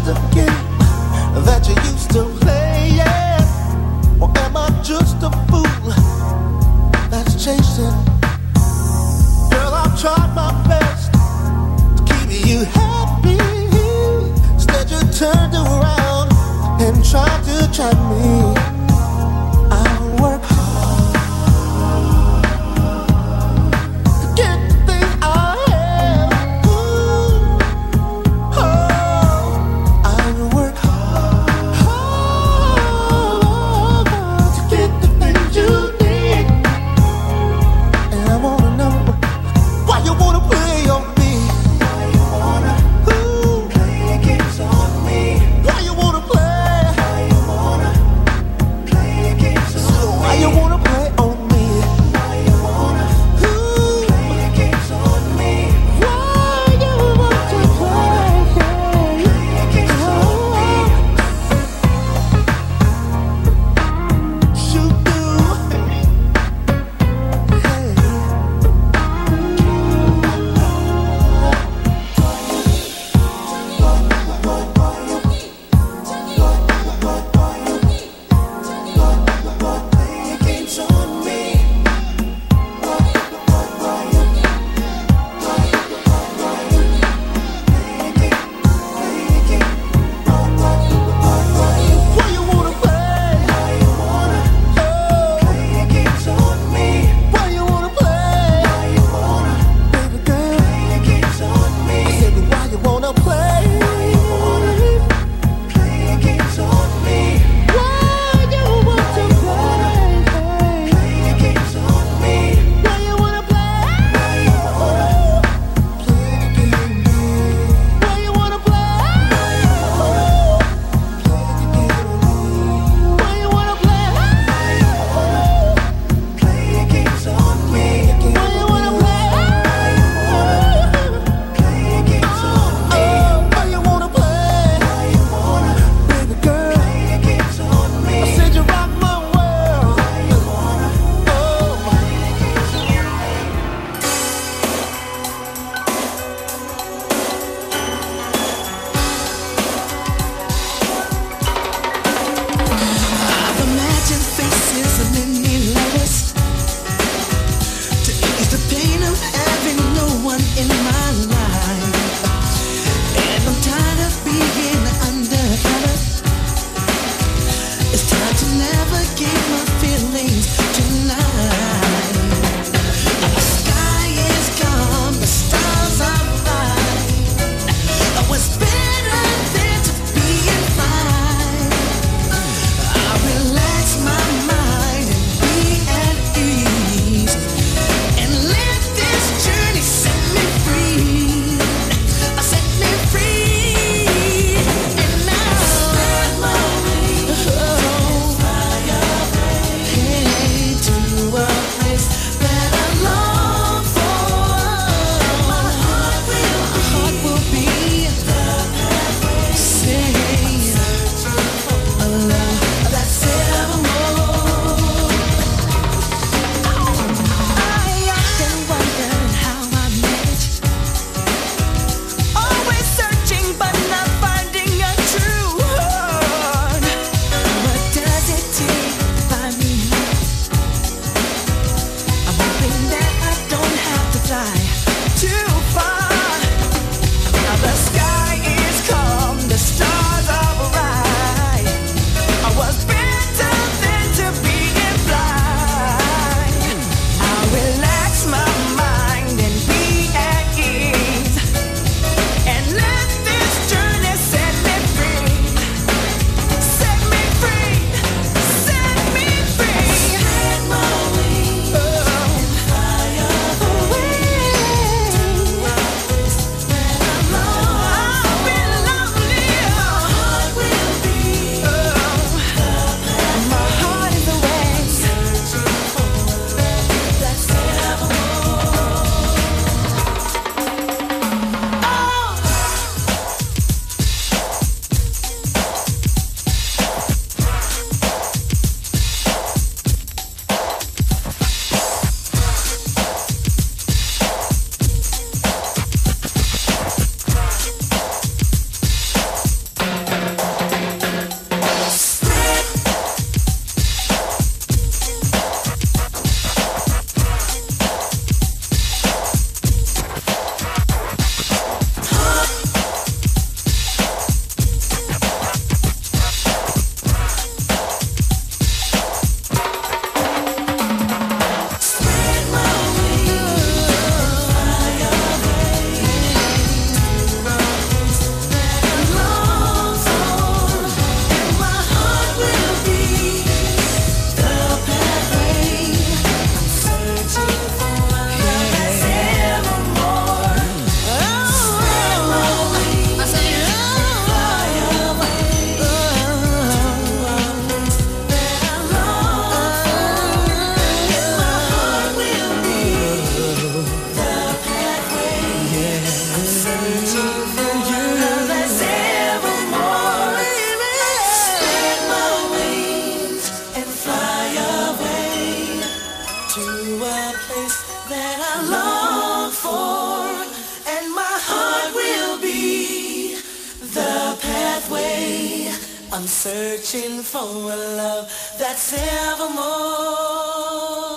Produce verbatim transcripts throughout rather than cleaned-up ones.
a game that you used to play, yeah? Or am I just a fool that's chasing? Girl, I've tried my best to keep you happy. Instead you turned around and tried to trap me. I work hard to get the things I have. Ooh, oh, I work hard to get the things you need. And I wanna know why you wanna play on me. Why you wanna ooh, play games on me. Why you wanna play? Why you wanna I'm searching for a love that's evermore.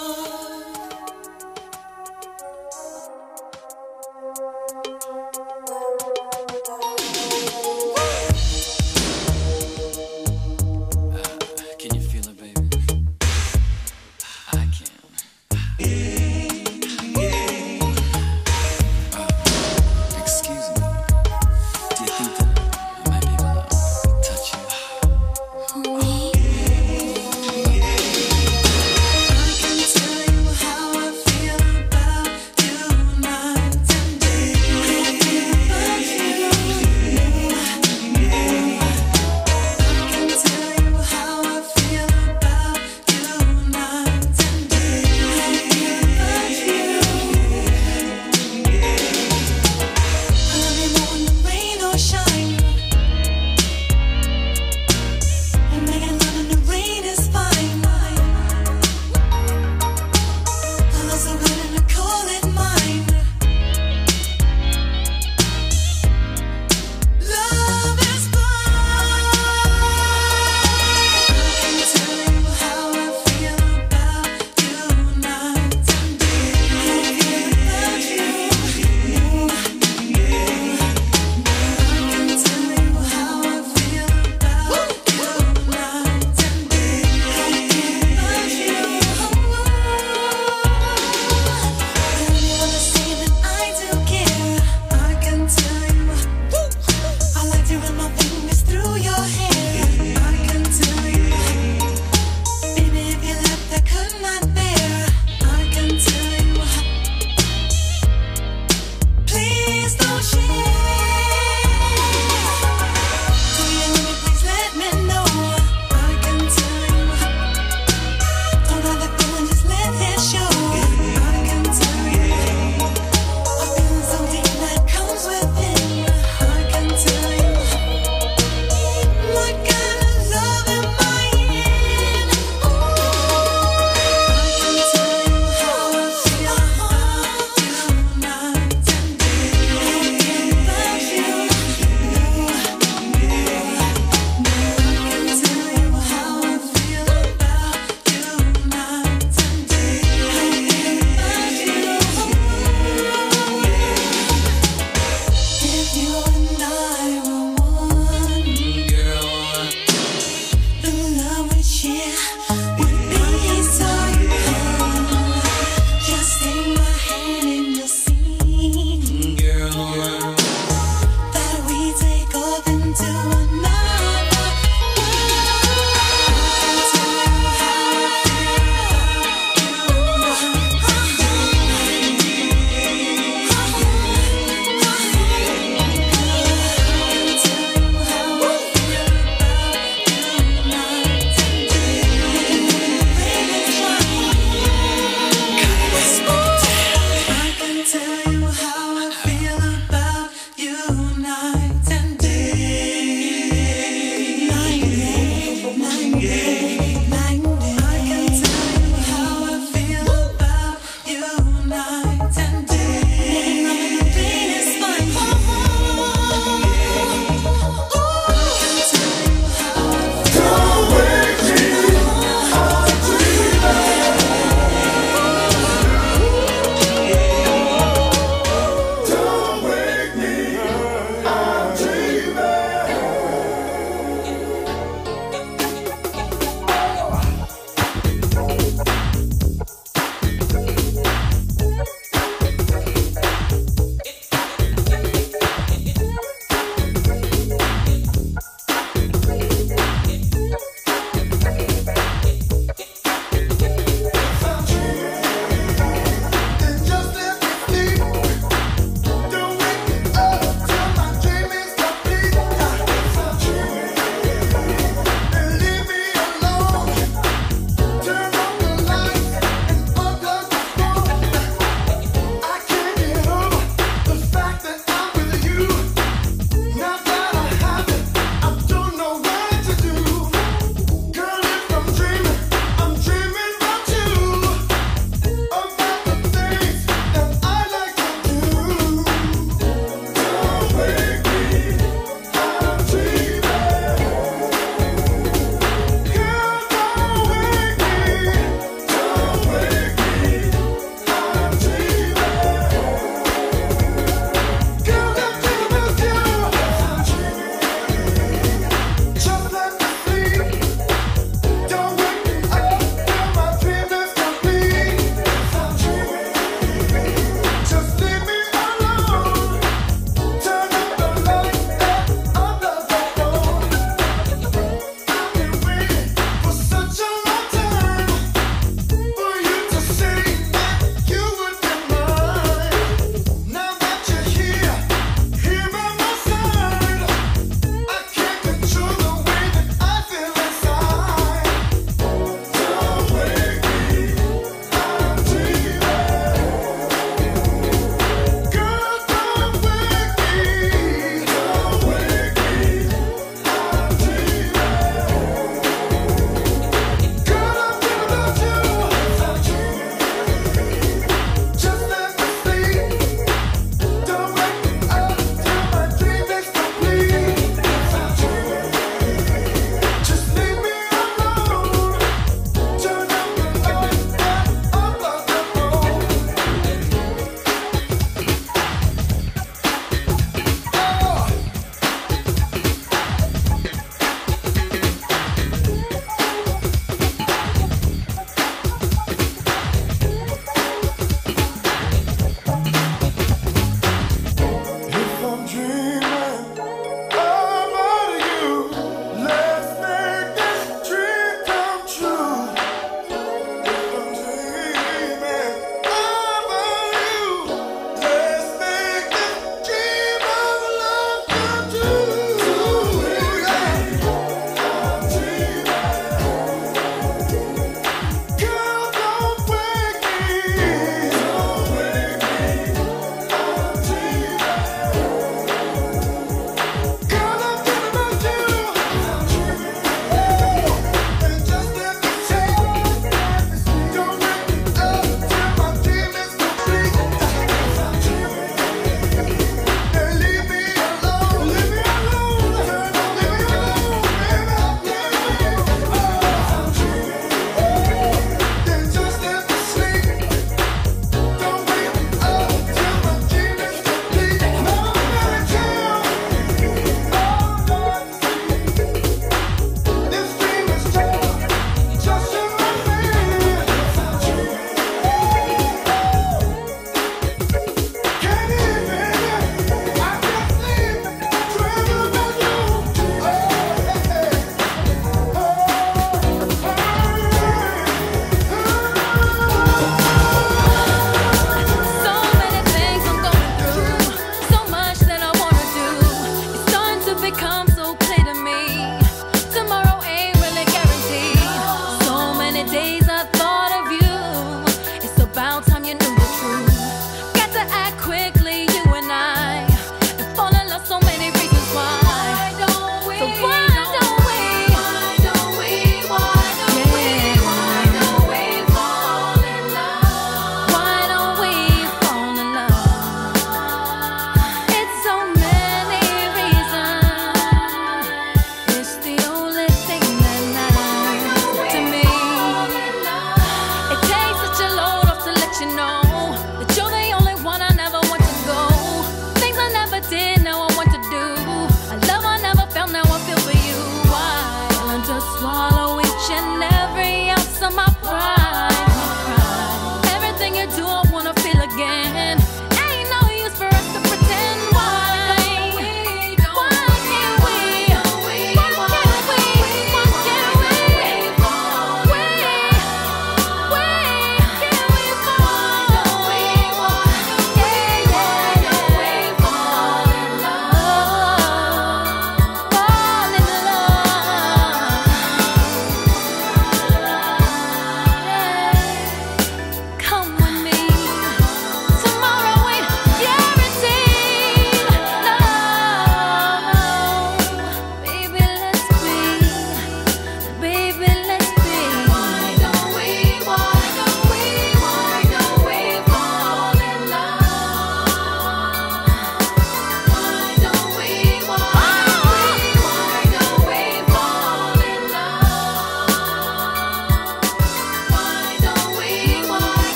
Can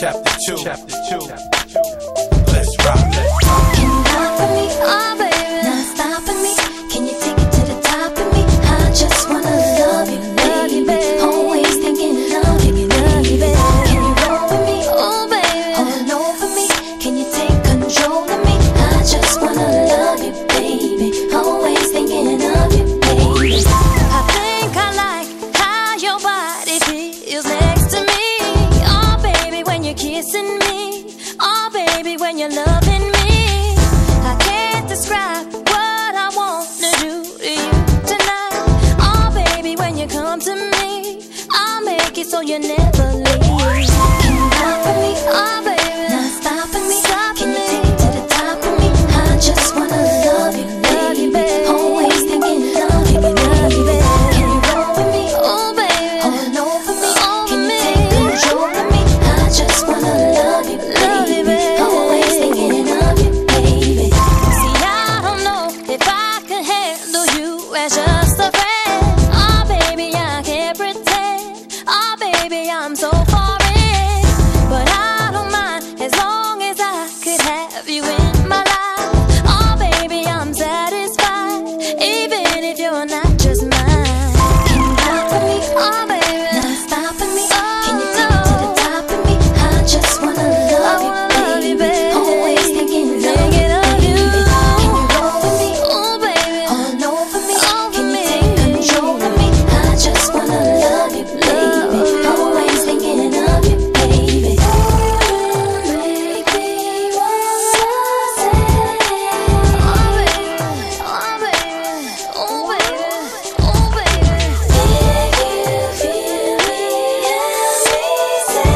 chapter two, chapter two. Let's rock, let's rock. Can you rock for me? Oh, baby, not stopping me. Can you take it to the top of me? I just wanna love you, love you, baby. Always thinking of you, love you, baby. Can you roll with me? Oh, baby, all over me. Can you take control of me? I just wanna love you, baby. Always thinking of you, baby. I think I like how your body feels next to me. Oh, baby, when you're kissing me. Oh, baby, when you're loving me. I can't describe what I wanna do to you tonight. Oh, baby, when you come to me, I'll make it so you never leave. Can you rock for me? Oh, baby, not stopping me. Stopping Can you me. take it to the top of me? I just wanna love you, Love you, baby. Always thinking of you, love you, baby. Can you roll with me? Oh, baby, All over me. Over Can you me. take control of me? I just wanna love you, Love you, baby. baby. Always thinking of you, baby. see, I don't know if I could handle you as just a friend. Oh, baby, I can't pretend. Oh, baby, I'm so far in. But I don't mind as long as I could have you in my life. Oh, baby, I'm satisfied, even if you're not just mine. Can you rock for me? Oh, baby, Not stopping me. Oh, Can you take it to the top of me? I just wanna love I wanna love you, you, baby. baby. Always thinking of you, Thinking of baby. you. Can you roll with me? oh, baby, All over me. Over Can you me. take control of me? I just wanna love you, baby. Always thinking of you, baby. Make me wanna say. oh, baby, oh, baby, oh, baby, oh, baby. If you feel me as we say.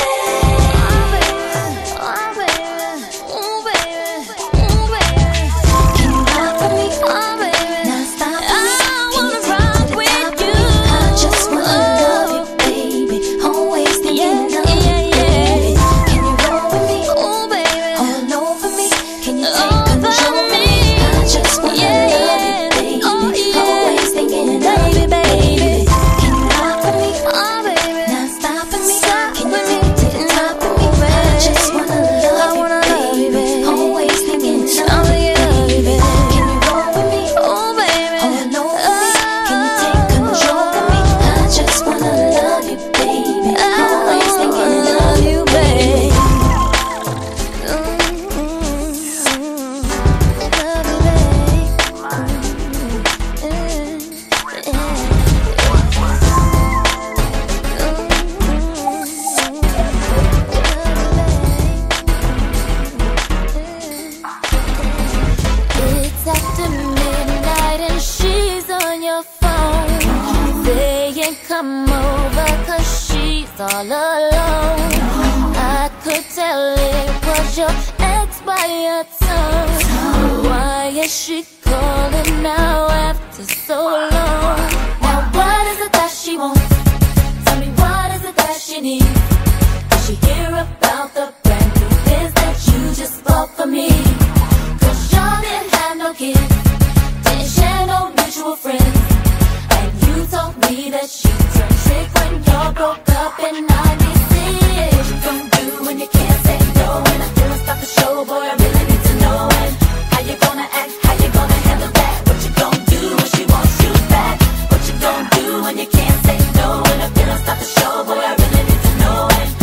Can you rock for me? Not stopping me. Can you take it to the top of me? I just wanna love you, baby. Always thinking of you, baby. Can you roll with me? All over me. Can you take control of me? I just wanna love you, baby. Always thinking of you, baby. Can you rock for me? Not stopping me. Can you take it to the top of me? I just wanna love you, baby. Always thinking of you, baby. Can you roll with me? All over me. Can you take control of me? I just wanna love you, baby. Always thinking of you, baby. It's after midnight and she's on your phone, saying come over 'cause she's all alone. I could tell it was your ex by your tone. Why is she calling now after so long? Now what is it that she wants? Tell me what is it that she needs? Did she hear about the brand new biz that you just bought for me? 'Cause y'all didn't have no kids, didn't share no mutual friends, and you told me that she turned trick when y'all broke up in ninety-six. What you gon' do when you can't say no? And I feel like stop the show, boy, I really need to know. And how you gonna act, how you gonna handle that? What you gon' do when she wants you back? What you gon' do when you can't say no? And I feel like stop the show, boy, I really need to know. And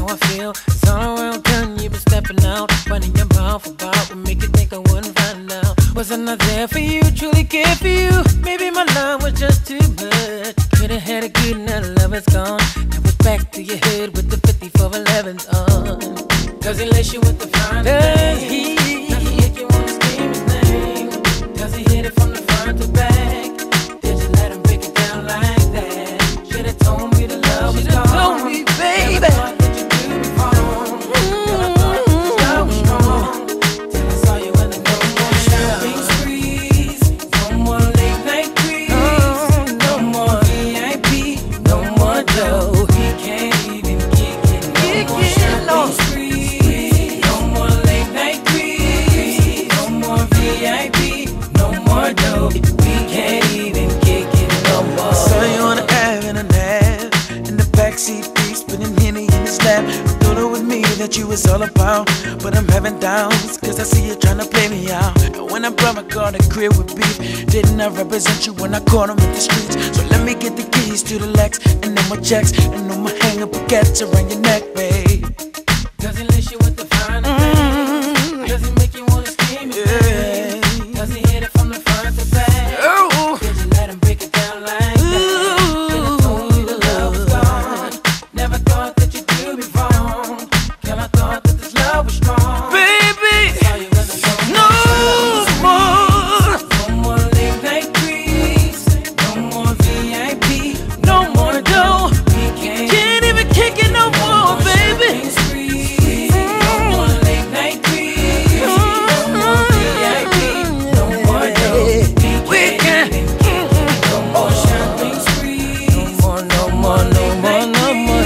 how I feel. It's all around town, you've been stepping out, running your mouth about what make you think I wouldn't find out. Was I not there for you, truly cared for you? Maybe my love was just too much. Could've had a good, now the love is gone. Now it's back to your head with the fifty-four elevens on. Does he lace you with the fine thing? Does he make you wanna scream his name? Does he hit it from the front to back? Did you let him break it down like that? Should've told me the love was gone. Should've told me, baby. Never thought that you do me wrong. Never thought that the love was strong. Till I saw you in the no more shopping sprees, no more late night creeps, oh, no more V I P, no more dough. We can't even kick it, no more shopping sprees, no more late night creeps, no more V I P, no more dough. We can't even kick it no more. I saw you on the Ave in a nap, in the backseat, spinning Henny in his lap. I thought it was me that you was all about, but I'm having doubts, cause I see you tryna play me out. And when I brought my car to crib with beef, didn't I represent you when I caught him in the streets? So let me get the keys to the Lex, and then my checks, and on my hang-up baguettes around your neck, babe. Does he lace you with the fine thing? Does he make you wanna scream his name? Does he hit it from the front to back? Oh. Did you let him break it down like that? Should've told me the love was gone. Never thought that you'd do me wrong. Girl, I thought that this love was strong. Baby, no more. No more late night creeps, no more V I P, no more dough. We can't, can't even kick it no more, baby. No more late night creeps, no more V I P, no more dough. We can't even kick it no more shopping sprees. No more, no more, no more, no more.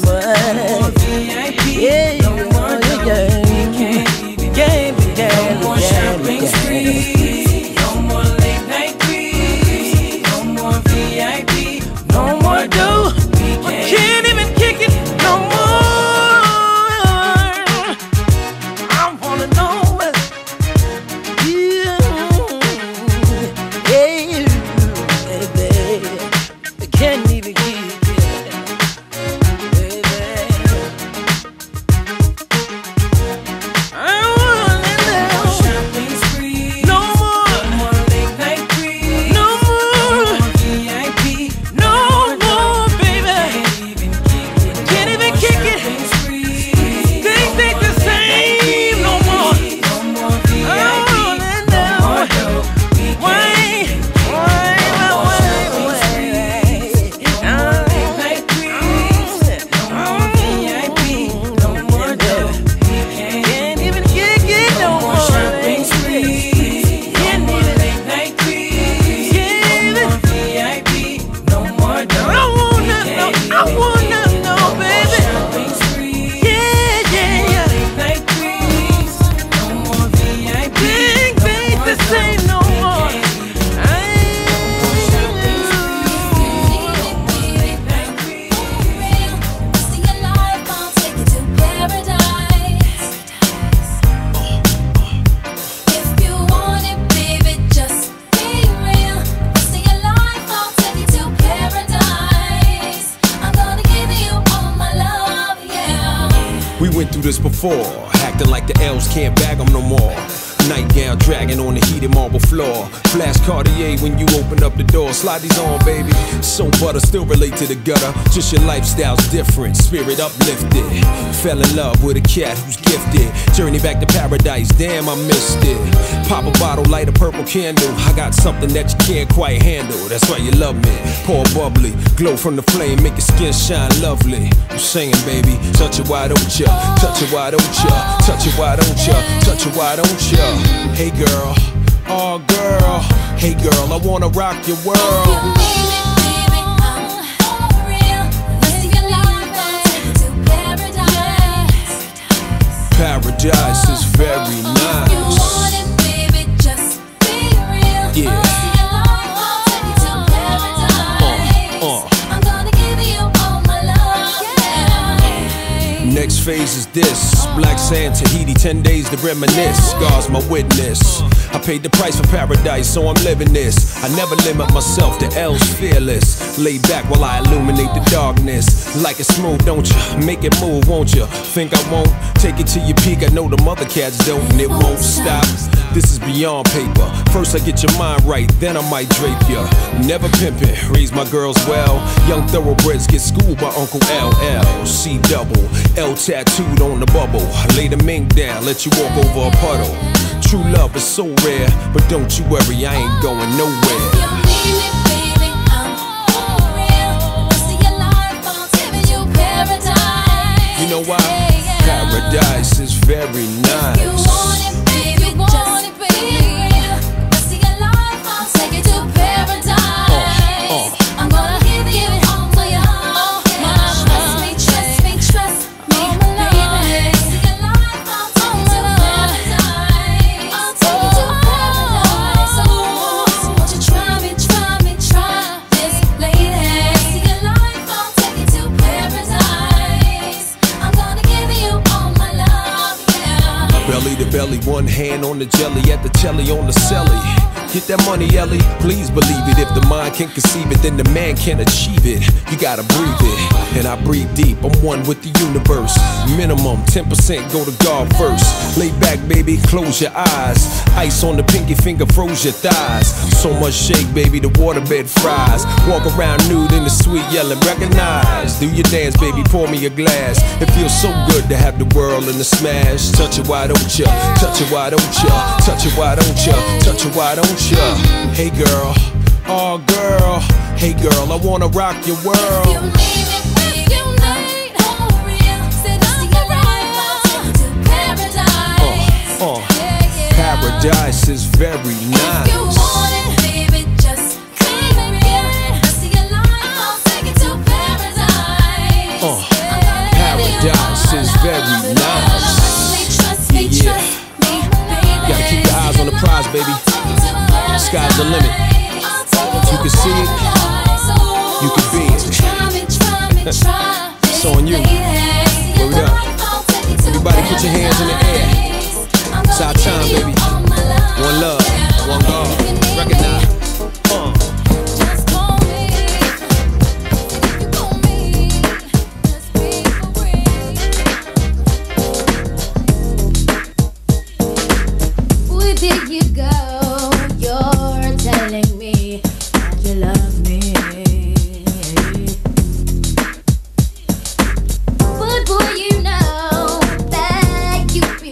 Yeah, no more, yeah, we can't even get no more shopping sprees, no more late night creeps, no more V I P, no more dough. We can't even kick it no more. I wanna know, yeah, yeah, baby, I can't even kick it. Before, acting like the elves can't bag them no more. Nightgown dragging on the heated marble floor. Flash Cartier when you open up the door. Slide these on, baby. So butter, still relate to the gutter. Just your lifestyle's different, spirit uplifted. Fell in love with a cat who's gifted. Journey back to paradise, damn I missed it. Pop a bottle, light a purple candle. I got something that you can't quite handle. That's why you love me. Pour bubbly, glow from the flame, make your skin shine lovely. I'm singing, baby. Touch it, why don't ya? Touch it, why don't ya? Touch it, why don't ya? Touch it, why don't ya? Hey girl, oh girl, hey girl, I wanna rock your world. Paradise is very nice. Yeah. Uh, uh. Next phase is this. Black sand, Tahiti, ten days to reminisce. God's my witness. I paid the price for paradise, so I'm living this. I never limit myself, the L's fearless. Lay back while I illuminate the darkness. Like it smooth, don't you? Make it move, won't you? Think I won't? Take it to your peak, I know the mother cats don't, and it won't stop. This is beyond paper. First I get your mind right, then I might drape ya. Never pimpin', raise my girls well. Young thoroughbreds get schooled by Uncle L L. C double, L tattooed on the bubble. Lay the mink down, let you walk over a puddle. True love is so rare, but don't you worry, I ain't going nowhere. You know why? Paradise is very nice. Belly, one hand on the jelly, at the telly on the celly. Get that money, Ellie, please believe it. If the mind can conceive it, then the man can achieve it. You gotta breathe it, and I breathe deep. I'm one with the universe. Minimum ten percent go to God first. Lay back, baby, close your eyes. Ice on the pinky finger, froze your thighs. So much shake, baby, the waterbed fries. Walk around nude in the suite, yelling, recognize. Do your dance, baby, pour me a glass. It feels so good to have the world in the smash. Touch it, why don't ya? Touch it, why don't ya? Touch it, why don't ya? Touch it, why don't ya? Hey girl, oh girl, hey girl, I wanna rock your world. If you leave it, if you need for real, say this to your life, I'll take you to paradise. Uh, uh, yeah, yeah. Paradise is very nice. If you want it, baby, just keep it real. Rest of your life, I'll take you to paradise. Uh, paradise is very nice. Trust me, trust me, yeah. Trust me, baby. Gotta keep your eyes on the prize, baby. Sky's the limit. You can see it, you can be it. It's on you. Word up. Everybody put your hands in the air. It's our time, baby. One love, one God. Recognize. Uh. Where did you go? Telling me that you love me, but boy, you know that you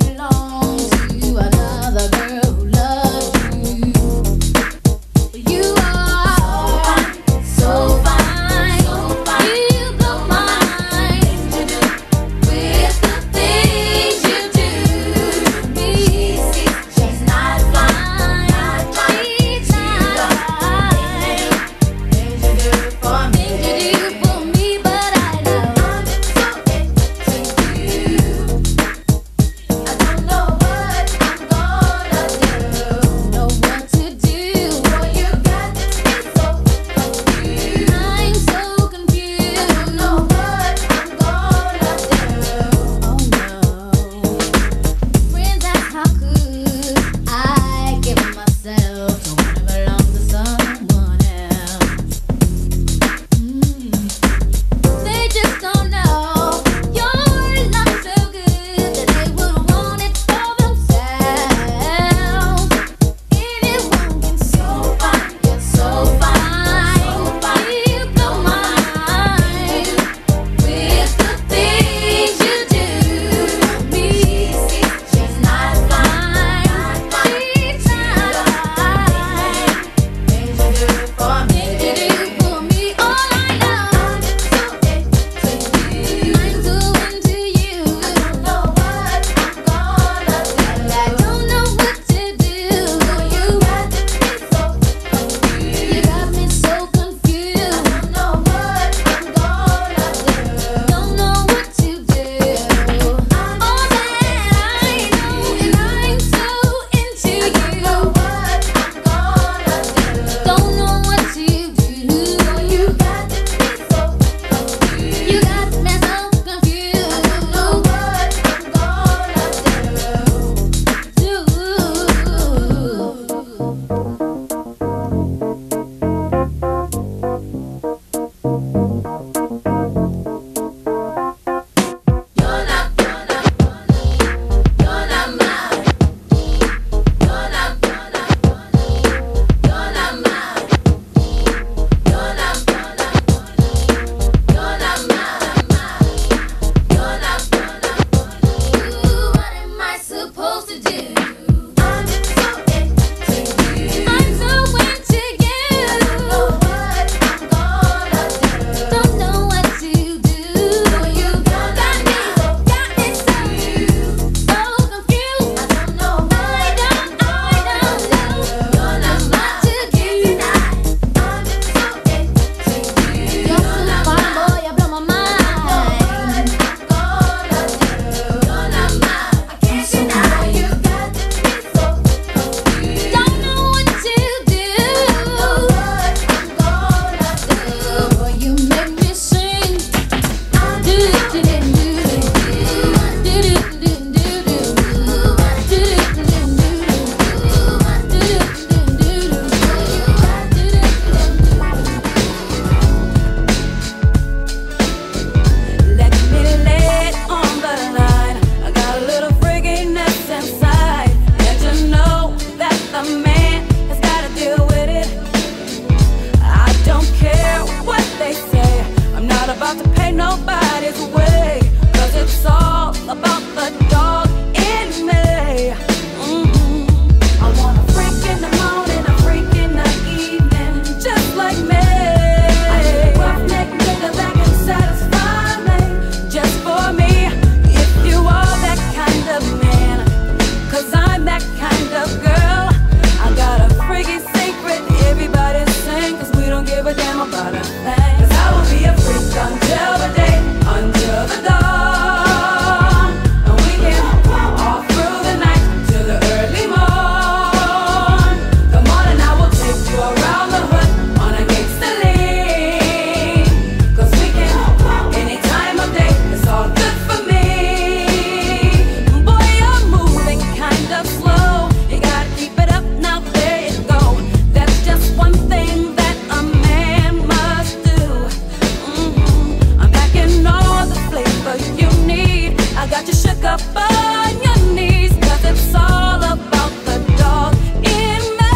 up on your knees, 'cause it's all about the dog in me.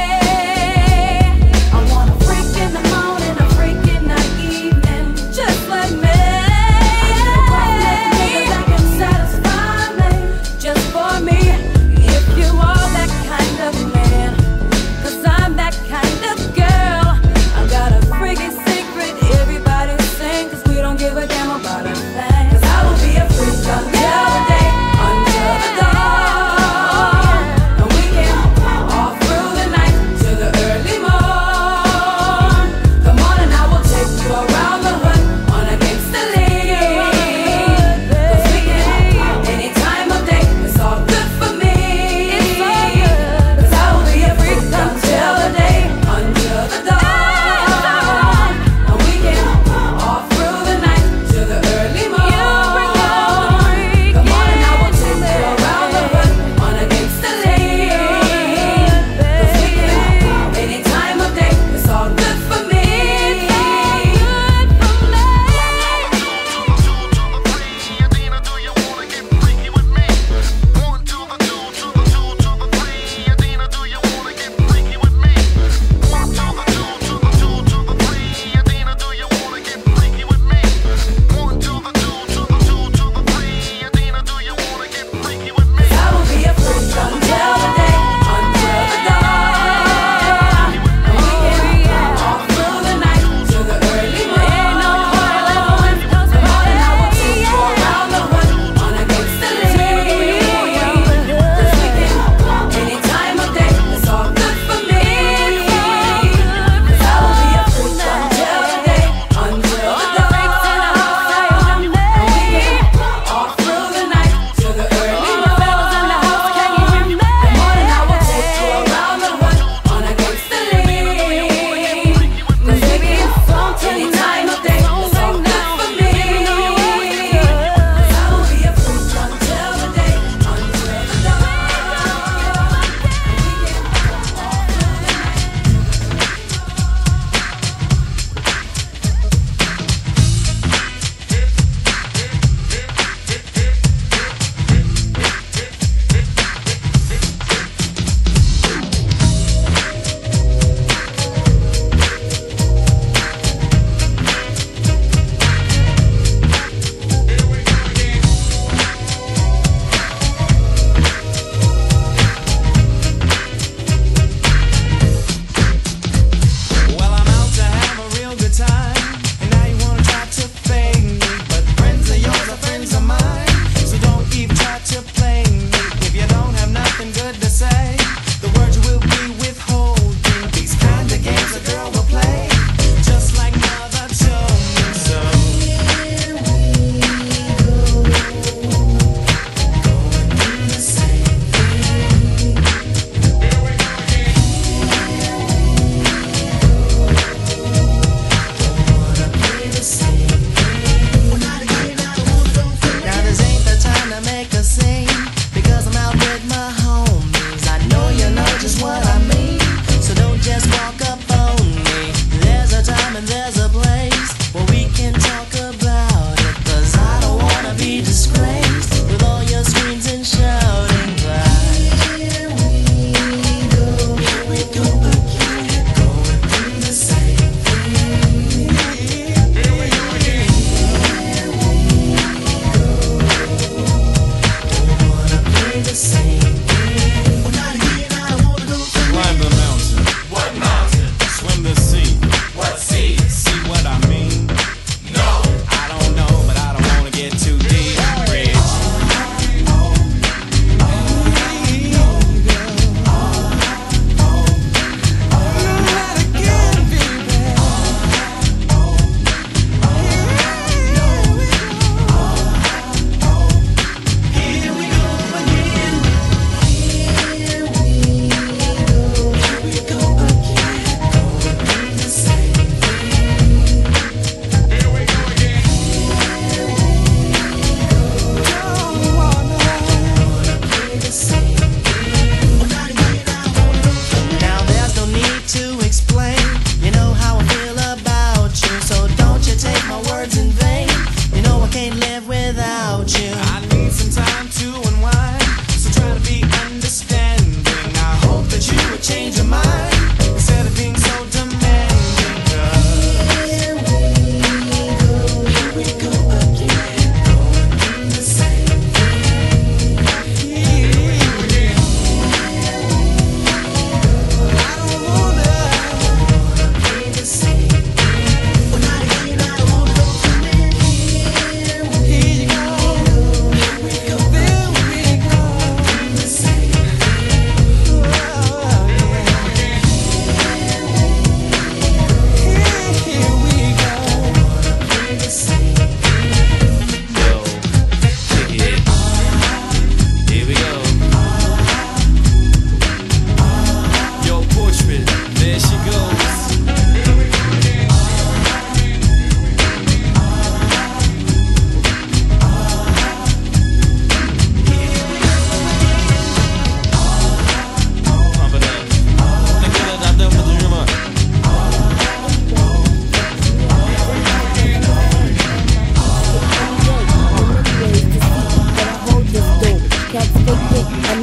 I want a freak in the morning, a freak in the evening, just like me. That can satisfy me, just for me. If you are that kind of man, 'cause I'm that kind of girl. I got a freaky secret everybody sing, 'cause we don't give a damn about a thing. 'Cause I will be a freak until the day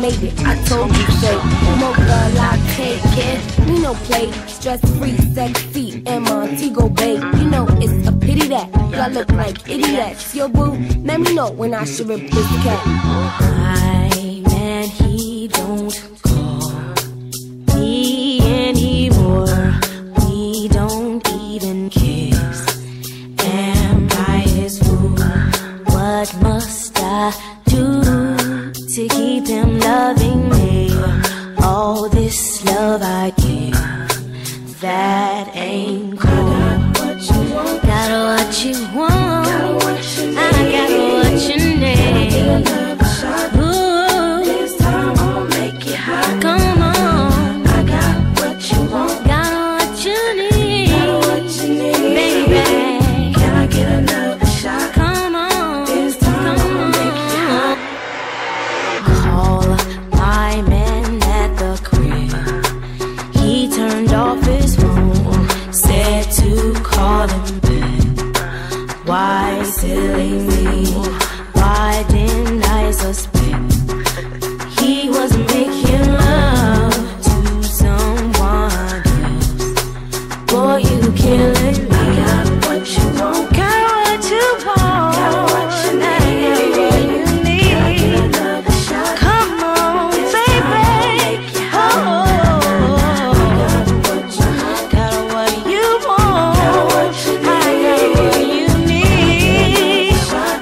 made it. I told you so. Mocha latte, kid. We no play. Stress-free, sexy, and Montego Bay. You know it's a pity that y'all look like idiots. Your boo, let me know when I should rip this cat. My man, he don't call me anymore. We don't even kiss. Am I his fool? What must I do to keep him loving me? All this love I give, that ain't cool. Got what you want, I got what you need. Ooh, this time I'll make it hot. Come on, I got what you want, got what you need. Got what you need, baby. Can I get another shot? Come on, this time I'll make it hot. Call my man at the crib. He turned off his phone, said to call him back. Why silly me? Why didn't I suspect he was making love to someone else? Boy, you killing me. I got what you want, got what you want, got what you need, what you need. Can I get another shot? Come on, baby. Oh, got what you want, got what you need. I got what you need.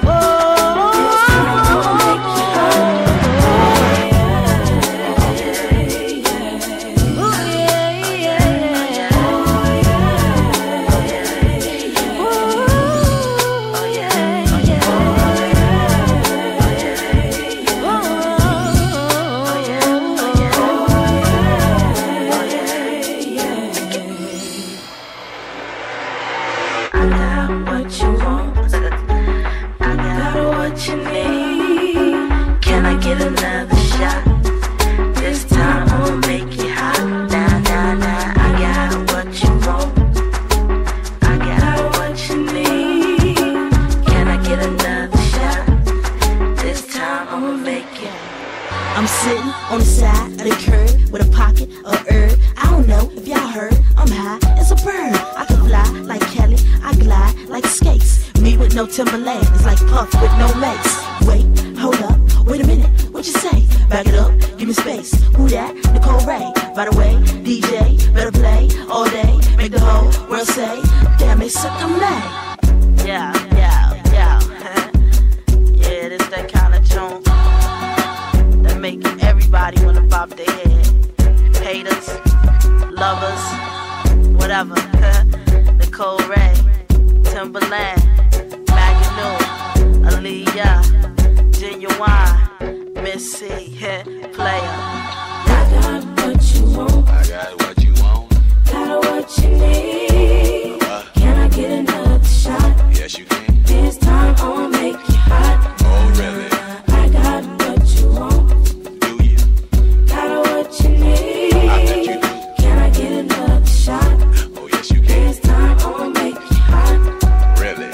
I got what you want, I got what you need. Can I get another shot? This time I'll make it hot. Nah, nah, nah. I got what you want, I got what you need. Can I get another shot? This time I'll make it. I'm sitting on the side of the curb with a pocket of herb. I don't know if y'all heard, I'm high as a bird. I can fly like Kelly, I glide like skates. Me with no Timberland, it's like Puff with no mace. Wait, hold up, wait a minute, what you say? Back it up, give me space. Who that? Nicole Ray. By the way, D J, better play all day. Make the whole world say, damn, it's suck I'm late. Yeah, yeah, yeah. Yeah, this that kind of tune that make everybody wanna bob their head. Haters, lovers, whatever. Nicole Ray, Timberland, Maganu, Aaliyah, Genuine, Missy, Player. I got what you want, I got what you want, got what you need. uh, Can I get another shot? yes you can. This time I'll make you hot. Oh really? I got what you want, Do you? got what you need. I bet you do. Can I get another shot? Oh yes you can. This time I'll make you hot. Really?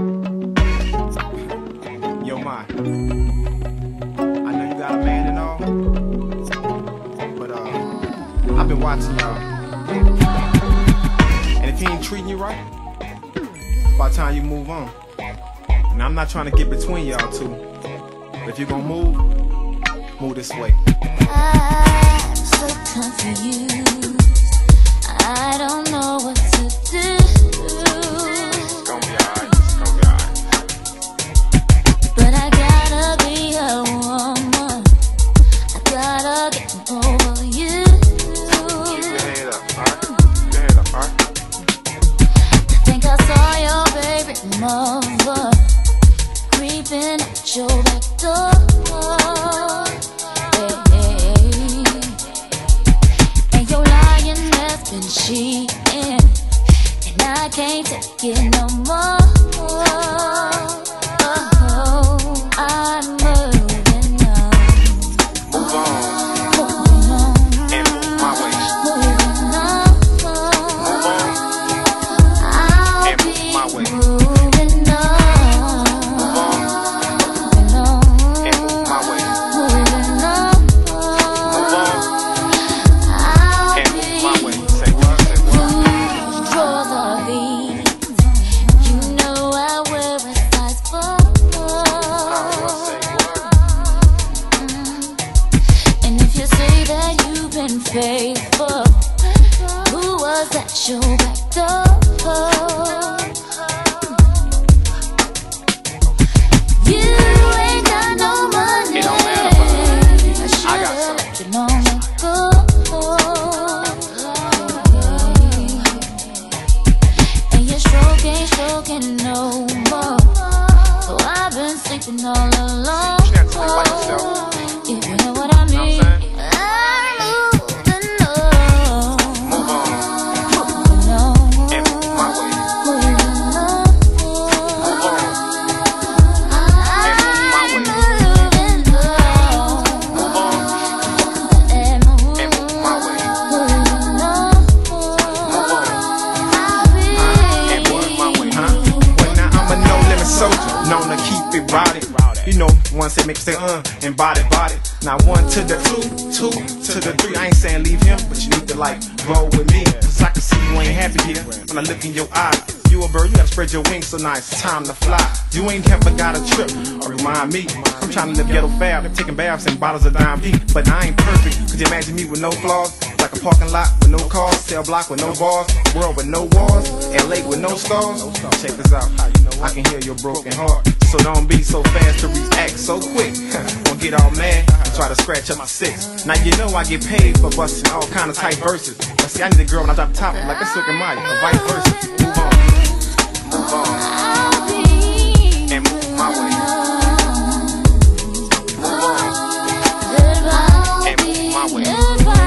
Yo, Ma, I know you got a man and all, but uh, I've been watching y'all, and if he ain't treating you right, it's about time you move on. And I'm not trying to get between y'all two, but if you're gonna move, move this way. I'm so confused, I don't know what to do. It's gonna be alright. It's gonna be alright. But I gotta be a woman, I gotta get over you. Keep your head up, alright? Keep your head up, alright? I think I saw your baby mother creeping at your back door. Hey, hey. And your lioness been cheating, and paid for. Who was that show back door? You ain't got no money. It don't matter, I got some. let you long ago. And your stroke ain't stroking no more. So I've been sleeping all alone. If you know what I mean. I'm moving on. Move on. Moving on. And move my way. Moving on. Move on. I'm moving on. Move on. And move And move my way. moving on. Move on. I'll be And move my way. Huh? Well, now I'm a no-limit soldier, known to keep it rowdy. You know, once they make you say, uh, and body, body. Now one to the two, two to the three. I ain't saying leave him, but you need to like roll with me. Cause I can see you ain't happy here when I look in your eye. You a bird, you gotta spread your wings so nice, it's time to fly. You ain't never got a trip, or remind me. I'm trying to live ghetto fab, taking baths in bottles of Dime P. But I ain't perfect, could you imagine me with no flaws? Like a parking lot with no cars, cell block with no bars, world with no walls, and lake with no stars. Check this out, I can hear your broken heart. So don't be so fast to react so quick. Won't get all mad and try to scratch up my six. Now you know I get paid for busting all kind of tight verses. But see, I need a girl when I drop top like a Silk and Maya, or vice versa. Move on, move on, and move my way. Move on, and move my way. Move on,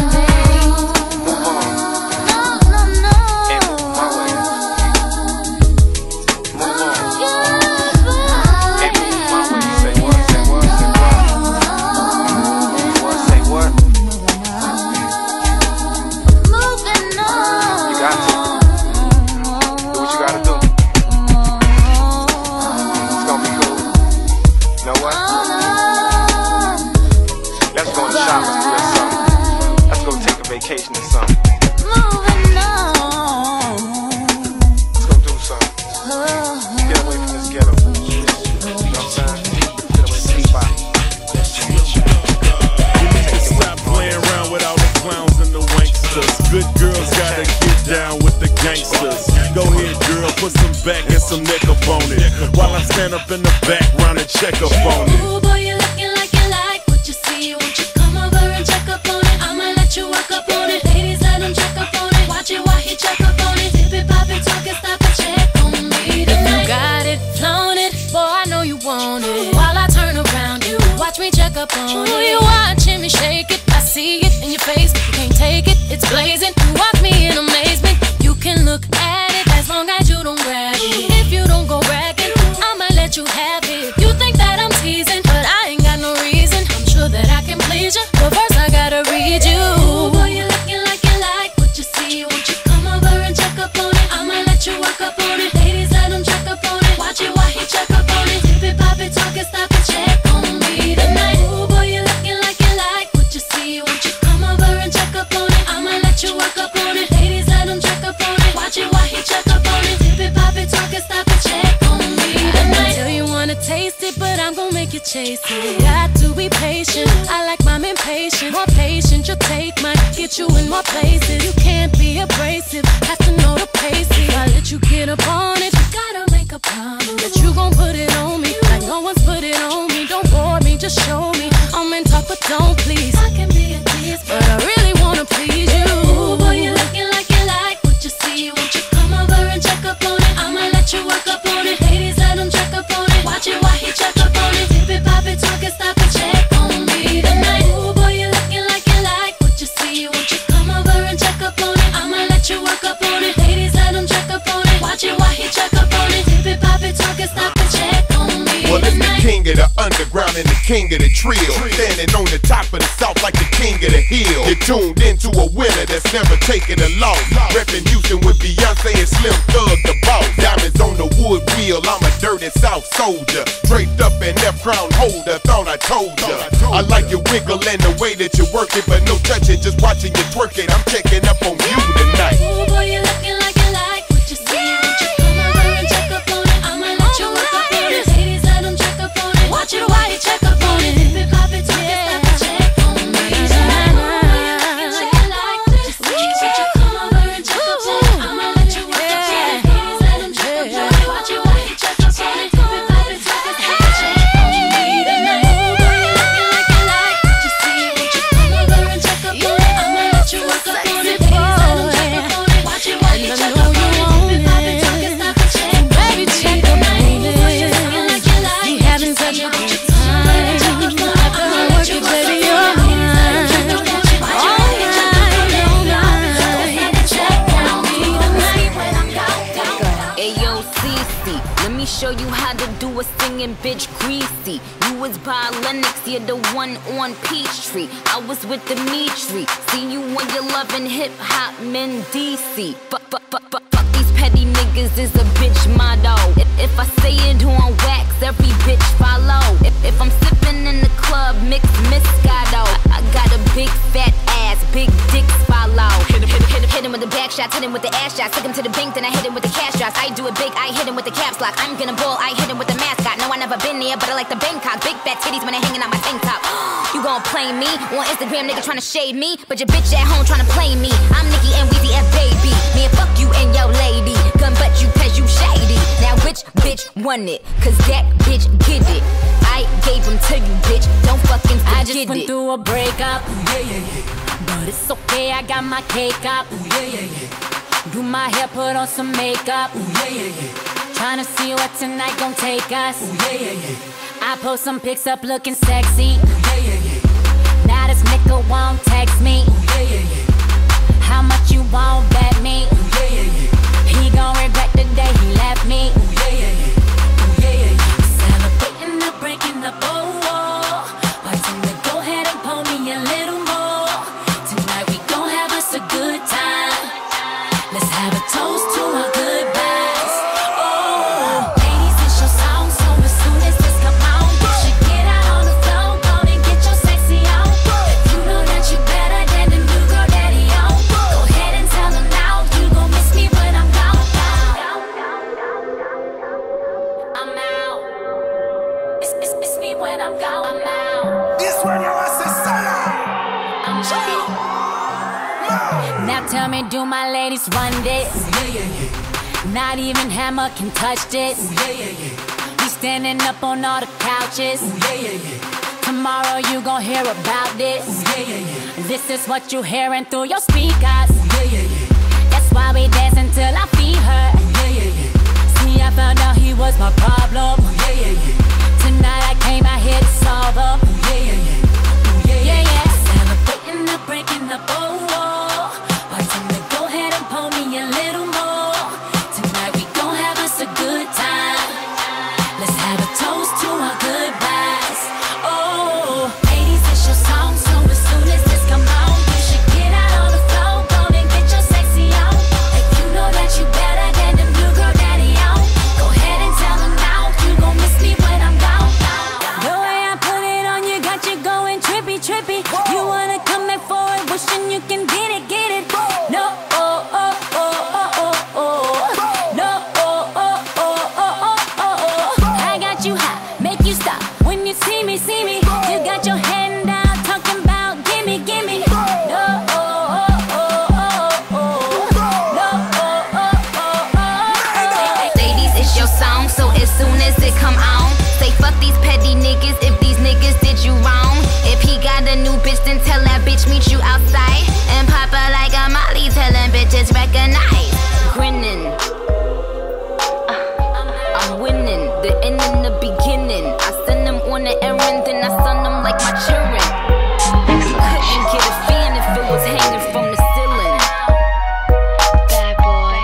and move my way. Move on. Say what, say what, say what? What, say what? moving on. You got to. Do what you gotta do. It's gonna be cool. You know what? Let's go on the shop, let's do that something. Let's go take a vacation or something. Moving on. Let's go do something. Get away from this ghetto. You know what I'm saying? Get away from these bodies. Stop playing around with all the clowns and the wanksters. Good girls gotta get down with the gangsters. Go ahead, girl, put some back and some neck up on it, while I stand up in the background and check up on it. Ooh, boy, you looking like you like what you see. Won't you come over and check up on it? I'ma let you work up on it. Ladies, let him check up on it. Watch it while he check up on it. Dip it, pop it, talk it, stop and check on me If tonight. you got it, flown it, boy, I know you want it. While I turn around, you watch me check up on it. Ooh, you watching me shake it, I see it in your face. You can't take it, it's blazing. You watch me in amazement. You can look at it as long as you don't grab it. If you don't go bragging, I'ma let you have it. You think that I'm teasing, but I ain't got no reason. I'm sure that I can please you, but first I gotta read you. Ooh, boy, you looking like you like what you see. Won't you come over and check up on it? I'ma let you work up on it. Ladies, let him check up on it. Watch it while he check up on it. Dip it, pop it, talk it, stop and check on me tonight. Ooh, boy, you looking like you like what you see. Won't you come over and check up on it? I'ma let you work up on it. Ladies, let him check up on it. Watch it while he check up on it. Dip it, pop it, talk it, stop and check on me tonight. Tell you wanna taste it, but I'm gonna make you chase it. Got to be patient. I like mine impatient. More patient, your take might get you in more places. You can't be abrasive, have to know the pace. If I let you get up on it, you gotta make a promise that you gon' put it on me like no one's put it on me. Don't bore me, just show me. I'm in talk, but don't please. I can be a tease, But I really wanna please you. ooh, boy, you looking like you like what you see. Won't you come over and check up on it? I'ma let you work up on it. Ladies, let him check up on it. Watch it while he check up on it. Dip it, pop it, talk it, stop and check on me tonight. Ooh, boy, you looking like you like what you see. Won't you come over and check up on it? I'ma let you work up on it. Ladies, let him check up on it. Watch it while he check up on it. Dip it, pop it, talk it, stop and check on me Well, it's the tonight. king of the underground and the king of the trill. Standing on the top of the south like the king of the hill. You're tuned into a winner that's never taken a loss. Reppin' Houston with Beyonce and Slim Thug the boss. Diamonds on the wood wheel, I'm a dirty south soldier. Draped up in that crown holder, thought I told ya. I like your wiggle and the way that you work it, but no touching, just watching you twerk it. I'm checking up on you tonight. Ooh, boy, you looking like you like what you see. Won't you come over and check up on it? I'ma let you work up on it. Ladies, let him check up on it. Watch it while he check up on it. Dip it, pop it, talk it, stop and check on me tonight. Ooh, boy, you looking singing bitch greasy. You was by Lennox, you're the one on Peachtree. I was with Dimitri. See you when you're loving hip hop men D C. Fuck, fuck, fuck, fuck, fuck these petty niggas is a bitch motto. If, if I say it on wax, every bitch follow. If, if I'm sipping in the club, mix Moscato. I, I got a big fat ass, big dicks follow. Hit him, hit him, hit him, hit him with the back shots, hit him with the ass shots. Took him to the bank, then I hit him with the cash drops. I do it big, I hit him with the caps lock. I'm gonna ball, I hit him with the mascot. No, I never been there, but I like the Bangkok. Big fat titties when they hanging out my tank top. You gon' play me on Instagram, nigga tryna shade me, but your bitch at home tryna play me. I'm Nicki and Weezy F baby. Man, fuck you and your lady. Gun butt you cause you shady. Now which bitch won it? Cause that bitch get it. I gave him to you, bitch. Don't fucking forget it. I just went through a breakup. Ooh, yeah, yeah, yeah. But it's okay, I got my cake up. Ooh, yeah, yeah, yeah. Do my hair, put on some makeup. Ooh, yeah, yeah, yeah. Tryna see what tonight gon' take us. Ooh, yeah, yeah, yeah. I post some pics up looking sexy. Ooh, yeah, yeah, yeah. Now this nigga won't text me. Ooh, yeah, yeah, yeah. How much you won't bet me? Ooh, yeah, yeah, yeah. He gon' regret the day he left me. Ooh, yeah, yeah, yeah. Ooh, yeah, yeah, yeah. Celebrating the breaking up, oh, oh. Why don't you go ahead and pull me a little more? Tonight we gon' have us a good time. Let's have a toast to our goodbyes. Oh, ladies, it's your song, so as soon as this come out, you should get out on the floor, go and get your sexy on. If you know that you better than the new girl daddy on, go ahead and tell him now, you gon' miss me when I'm gone. I'm out. It's, it's, it's me when I'm gone. I'm out. This one you want to say I'm out. Now tell me, do my ladies run this? Ooh, yeah, yeah, yeah. Not even Hammer can touch this. Ooh, yeah, yeah, yeah. We standing up on all the couches. Ooh, yeah, yeah, yeah. Tomorrow you gon' hear about this. Ooh, yeah, yeah, yeah. This is what you hearing through your speakers. Ooh, yeah, yeah, yeah. That's why we dance until I feed her. Ooh, yeah, yeah, yeah. See, I found out he was my problem. Ooh, yeah, yeah, yeah. Tonight I came out here to solve her. Ooh, yeah, yeah, yeah. Ooh, yeah, yeah, yeah. Celebrating the breaking up, oh, oh. Why don't you go ahead and pull me a little more? Tonight we gon' have us a good time. Let's have a toast to our goodbyes. Oh, ladies, it's your song, so as soon as this come on, you should get out on the floor, go and get your sexy on. If you know that you better than the new girl daddy on, go ahead and tell him now, you gon' miss me when I'm gone. The way I put it on you got you going trippy, trippy. You wanna come back forward, wishing you can get it, get it. No, oh, oh, oh, oh, oh, oh. No, oh, oh, oh, oh, oh, oh, oh. I got you hot, make you stop when you see me, see me. You got your hand down, talking about gimme, gimme. No, oh, oh, oh, oh, oh. No, oh, oh, oh, oh, oh. Ladies, it's your song, so as soon as it come on, say fuck these petty niggas if these niggas did you wrong. If he got a new bitch, then tell that bitch meet you outside and pop her like a Molly, telling bitches recognize. Grinning, uh, I'm winning. The end and the beginning. I send them on the errand, then I son them like my children. Couldn't get a fan if it was hanging from the ceiling. Bad boy.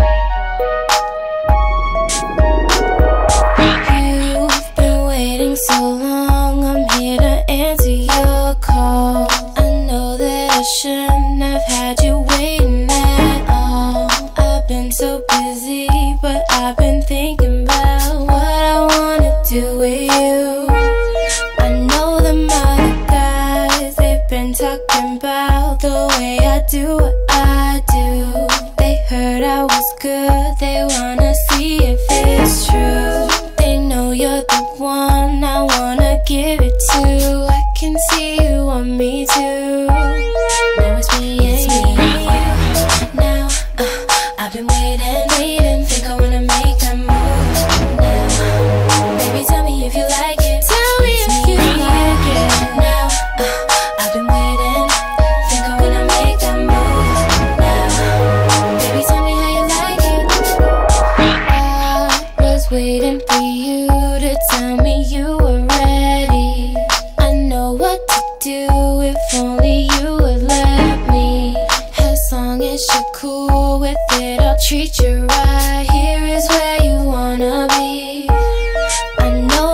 You've been waiting so long, I'm here to answer your call. I know that I shouldn't have had you waiting at all. I've been so busy, but I've been thinking about what I wanna do with you. I know them other guys, they've been talking about the way I do what I do. They heard I was good, they wanna see if it's true. They know you're the one I wanna give it to. I can see you want me too. Now it's me and you. Now uh, I've been waiting, waiting. Think I wanna make that move now. Baby, tell me if you like it. Tell me if you like it. Now uh, I've been waiting. Think I wanna make that move now. Baby, tell me how you like it. I was waiting for you to tell me you were ready. I know what to do if only you would let me. As long as you're cool with it, I'll treat you right. Here is where you wanna be. I know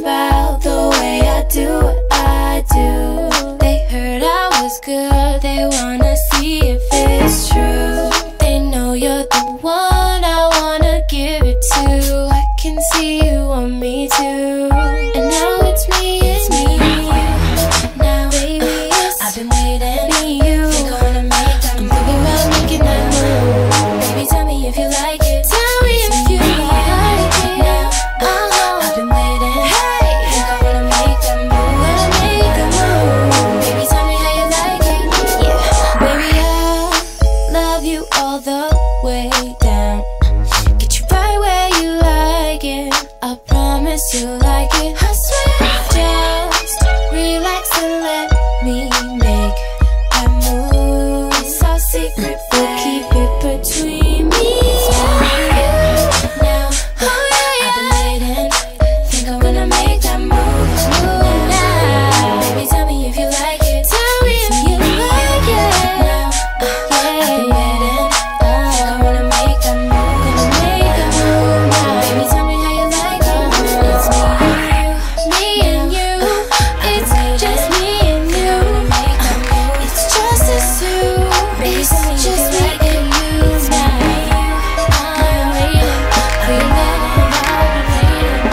about the way I do what I do. They heard I was good, they wanna see if it's true. They know you're the one I wanna give it to. I can see you want me too. And now it's me, it's me and you. Now baby, it's I've been waiting for you. Think I wanna make that I'm thinking about making that move. Baby, tell me if you like it. Tell me if you like it. Now, uh-huh. I've been waiting. Hey, think I wanna make that move. Wanna make that move. Baby, tell me how you like it. Yeah, baby, I'll love you all the way down. Get you right where you like it. I promise you like it. I swear. Just relax and let me make that move. It's our secret, we'll keep it between me and you. Now, oh yeah, yeah. I've been waiting. Think I wanna make that move. Move now. Baby, tell me if you like it. Tell me if you like it. Now, yeah. I've been waiting. Think I wanna make that move. Gonna make that move now. Baby, tell me how you like it. It's me and you, me and you. It's just me and you. It's just us two. Baby, tell me just me and you. It's me and you. I'm waiting for your love. I've been waiting.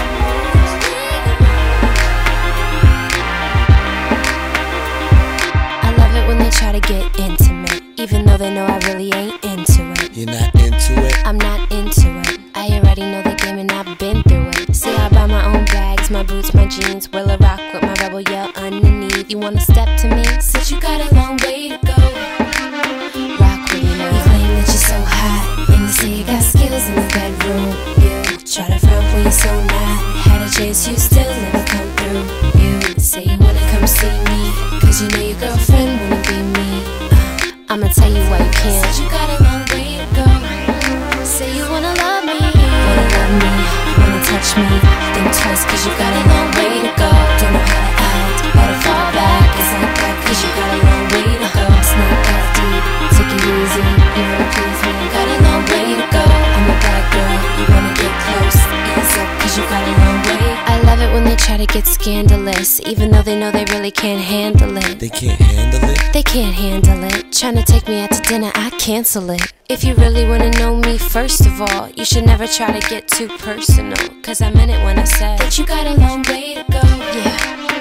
I love it when they try to get intimate, even though they know I really ain't into it. You're not into it? I'm not into it. I already know the game and I've been through it. See, I buy my own bags, my boots, my jeans. Will I rock with my rebel yell underneath? You wanna step to me? Said you got a long way to go. Rock with me now. You claim that you're so hot, and you say you got skills in the bedroom. You try to front when you're so not. Had a chance, you still never come through. You say you wanna come see me, cause you know your girlfriend wanna be me. uh, I'ma tell you why you can't. Said you got a long way to go. Say you wanna love me, wanna love me, wanna touch me. Think twice cause you got a long way to go. Don't know how to act, better fall back. It's like that cause you got a long way to go. It's not that deep, take it easy. You wanna please me, got a long way to go. I'm a bad girl, you wanna get close. Ease up cause you got a long way. I love it when they try to get scandalous, even though they know they really can't handle it. They can't handle it? They can't handle it. Tryna take me out to dinner, I cancel it. If you really wanna know me, first of all, you should never try to get too personal. Cause I meant it when I said that you got a long way to go. Yeah.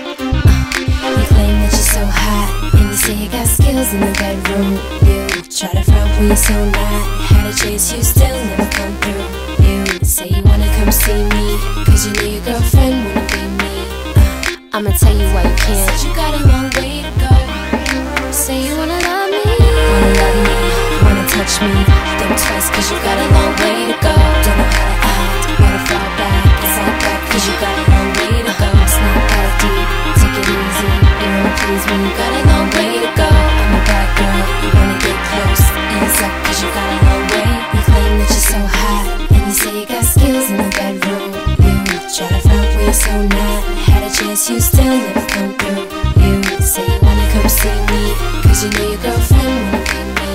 uh, You claim that you're so hot, and you say you got skills in the bedroom. You try to front when you're so not. Had a chase, you still never come through. You say you wanna come see me, cause you know your girlfriend wanna be me. uh, I'ma tell you why you can't. Said you got a long way to go. Say you wanna love me, wanna love me, wanna touch me. Think twice cause you got a long way to go. Don't know how to act, better fall back. It's like that cause you got a long way to go. It's not that deep, take it easy. You wanna please me, you got a long way to go. I'm a bad girl, you wanna get close. Ease up cause you got a long way. You claim that you're so hot, and you say you got skills in the bedroom. You try to front when you're so not. Had a chance, you still never come through. You say you wanna come see me, cause you know your girlfriend wanna be me.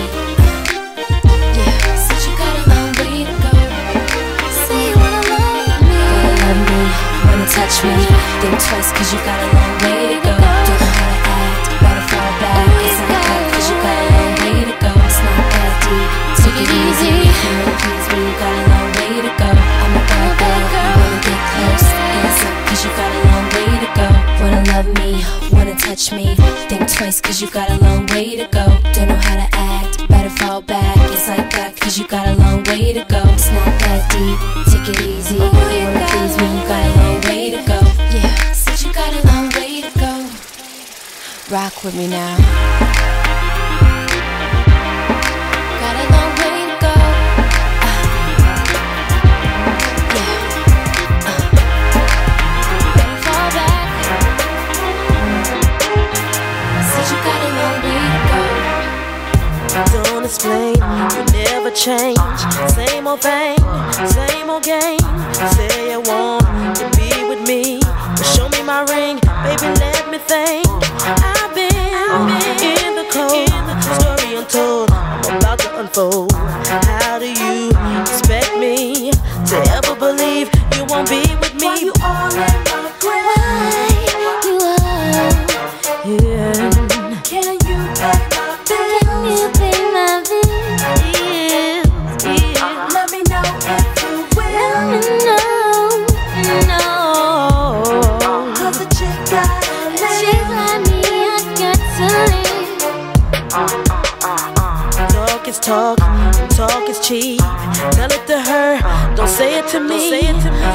uh, Yeah, said you got a long way to go. Say you wanna love me, wanna love me, wanna touch me. Think twice cause you got a long way to go. Don't know how to act, better fall back. It's like that cause you got a long way to go. It's not that deep, take it easy. You wanna please me, you got a long way to go. I'm a bad girl, you wanna get close. Ease up cause you got a long way to go. Wanna love me, wanna touch me. Think twice cause you got a long way to go. Don't know how to act, better fall back. It's like that cause you got a long way to go. It's not that deep, take it easy. You wanna please me, you got a long way to go. Yeah, said you got a long way to go. Rock with me now. Got a long way to go. uh, Yeah, uh, better fall back. Said you got a long way to go. Don't explain, you never change. Same old thing, same old game. Say you want to be with me, but show me my ring, baby, let me think. I've been, I've been in the cold, story untold, I'm about to unfold. How do you expect me to ever believe you won't be with me? Why you all in my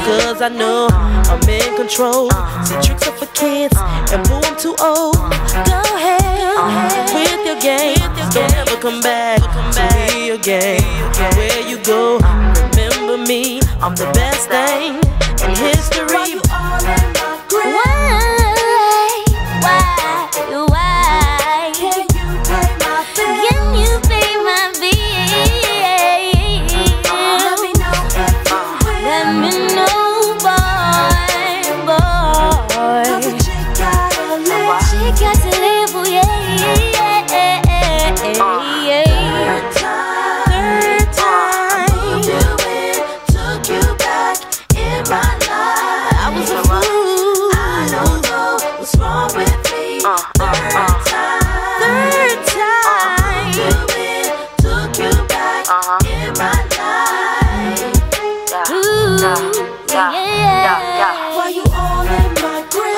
cause I know I'm in control. See, tricks are for kids, and boo, I'm too old. Go ahead with your game, don't ever come back to me again. Where you go, remember me, I'm the best thing in history. Why you all in my grave? Why, why, why? Can you pay my bills? Can you pay my bills? Let me know if you will. Let me know, boy, boy. Cause a chick gotta live. She got to live, oh yeah, yeah, yeah, yeah. Third time, third time, you in, took you back in my life. I was a fool. I don't know what's wrong with me. Third time, third time, you in, took you back in my life. Ooh, yeah. Why you all in my grave?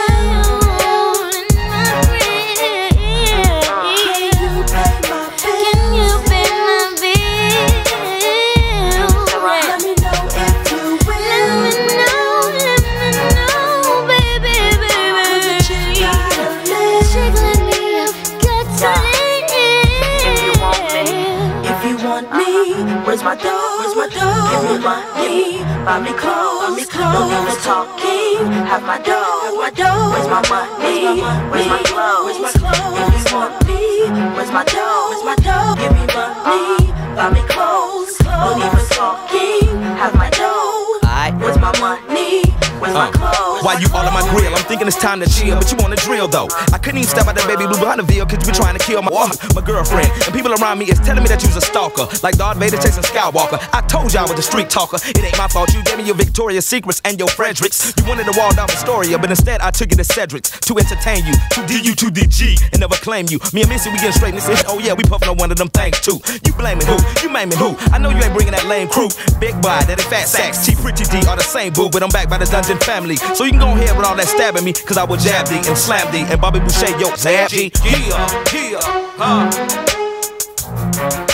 Can you pay my bills? Can you pay my bills? Let me know if you will. Let me know, let me know, baby, baby. Cause a chick gotta live. Chick like me, I've got to live. If you want me, if you want me, where's my dough? Where's my dough? Give me money, buy me clothes, buy me clothes. No need for talking, have my dough, have my dough. Where's my money? Where's my clothes? Where's my clothes? If you want me, where's my dough? Where's my dough? Give me money, buy me clothes. No need for talking, have my dough. Where's my money? Where's my clothes? Why you all on my grill? I'm thinking it's time to chill, but you wanna drill though. I couldn't even step out that baby blue behind the veil, cause you be trying to kill my, uh, my girlfriend. And people around me is telling me that you's a stalker, like Darth Vader chasing Skywalker. I told you I was a street talker. It ain't my fault. You gave me your Victoria's Secrets and your Fredericks. You wanted to wall down Astoria, but instead I took it to Cedric's to entertain you. To D U to D G and never claim you. Me and Missy, we getting straight in this. Oh yeah, we puffin' on one of them things too. You blaming who? You maiming who? I know you ain't bringing that lame crew. Big boy, that ain't fat sacks. T Pretty D are the same boo, but I'm back by the Dungeon family. So you can go ahead with all that stabbing me, cause I will jab thee and slam thee and Bobby Boucher, yo, zab G. Yeah, yeah, huh.